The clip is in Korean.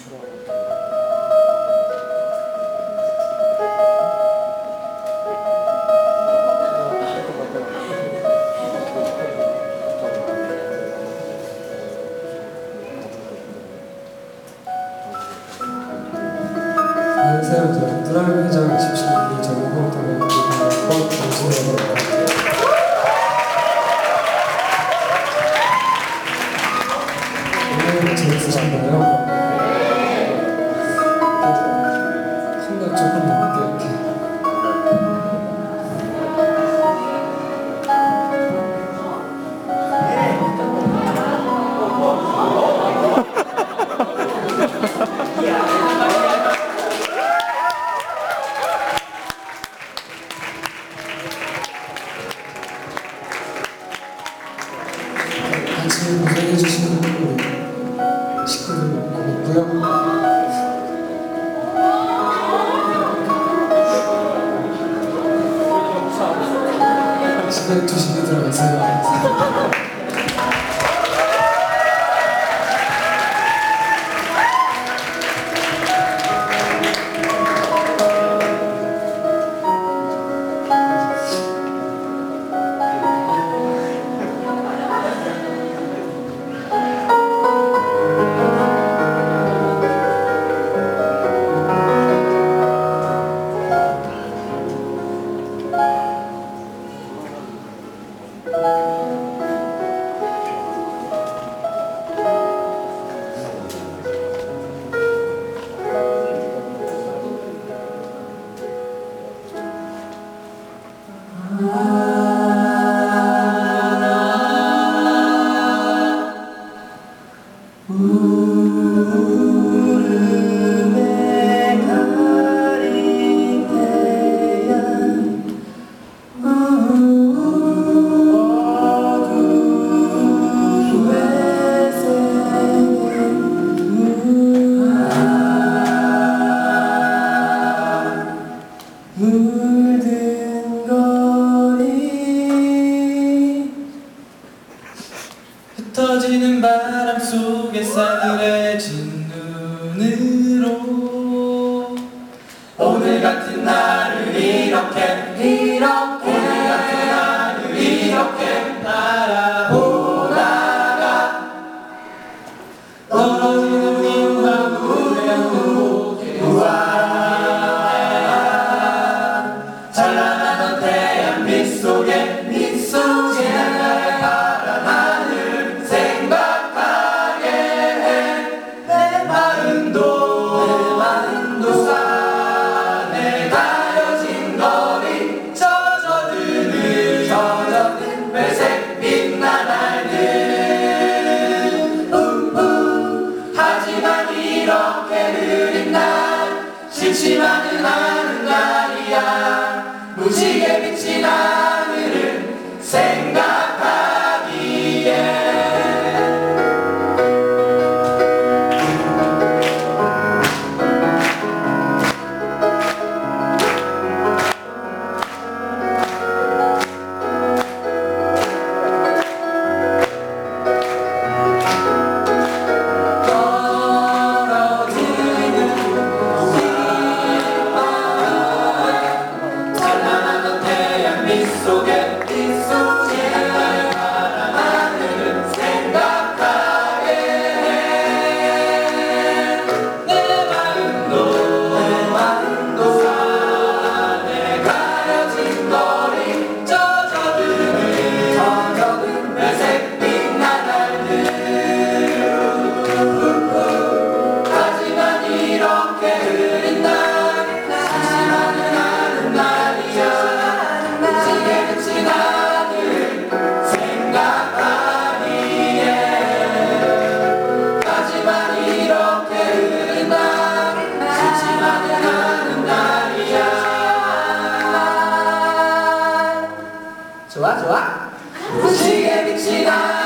안녕하세요. 드라이브 회장 17기 전공동의 김학권 정신입니다. 오늘 재밌으셨나요? 생각 조금 넘게 이렇게 같이 고생해주시는 우리 식구들 고맙고요. 집에 조심히 들어가세요. 물든 거리 흩어지는 바람 속에 싸늘해진 눈으로 오늘 같은 날을 이렇게 오늘 같은 날을 이렇게 바라보다가 떨어지는 빗방울에 행복해 찬란하던 태양빛 속에 지나갈 파란 하늘 생각하게 해 내 마음도 산에 가려진 거리 젖어든 회색 빛난 알들 하지만 이렇게 흐린 날 싫지만은 않은 날이야 무지개 비친 하늘을 생각하기에 좋아 무지개 빛이 나